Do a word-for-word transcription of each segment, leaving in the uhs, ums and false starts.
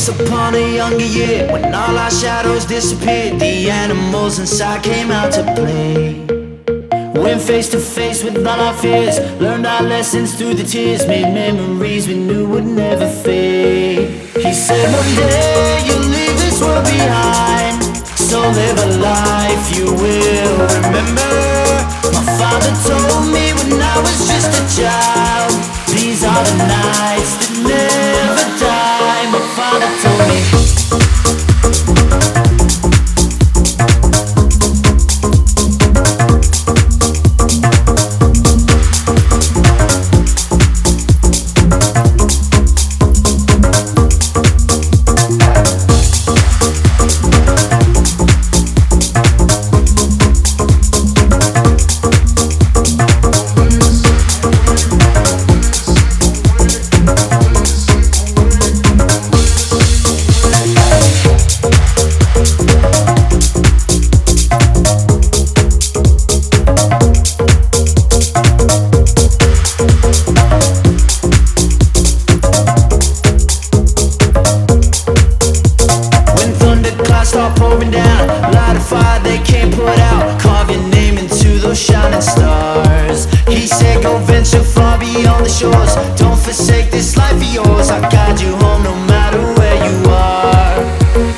Once upon a younger year, when all our shadows disappeared, the animals inside came out to play. Went face to face with all our fears, learned our lessons through the tears, made memories we knew would never fade. He said one day you'll leave this world behind, so live a life you will remember. My father told me when I was just a child, these are the nights that never die. My father told me. Start pouring down, light a fire they can't put out, carve your name into those shining stars. He said go venture far beyond the shores, don't forsake this life of yours, I'll guide you home no matter where you are.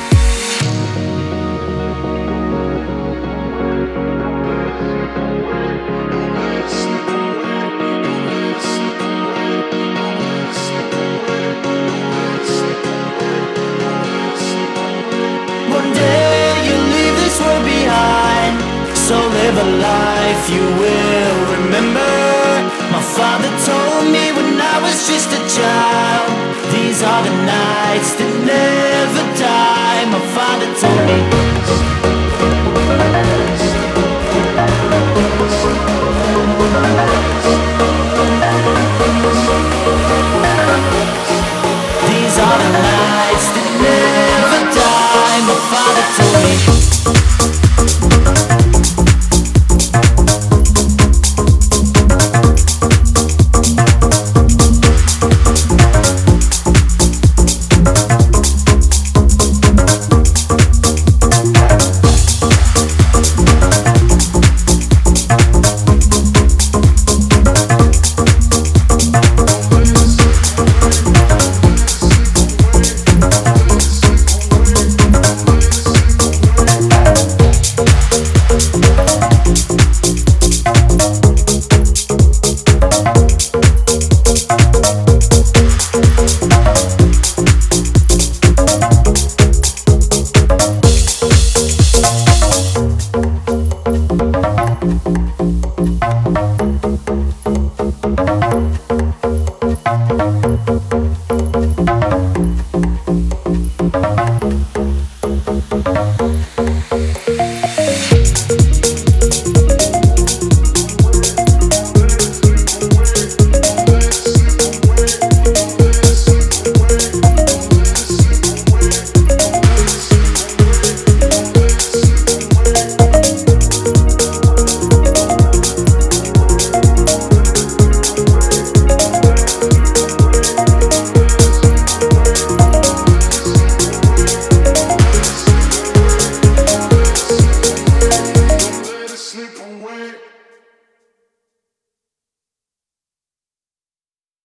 So live a life you will remember. My father told me when I was just a child, these are the nights that never die. My father told me.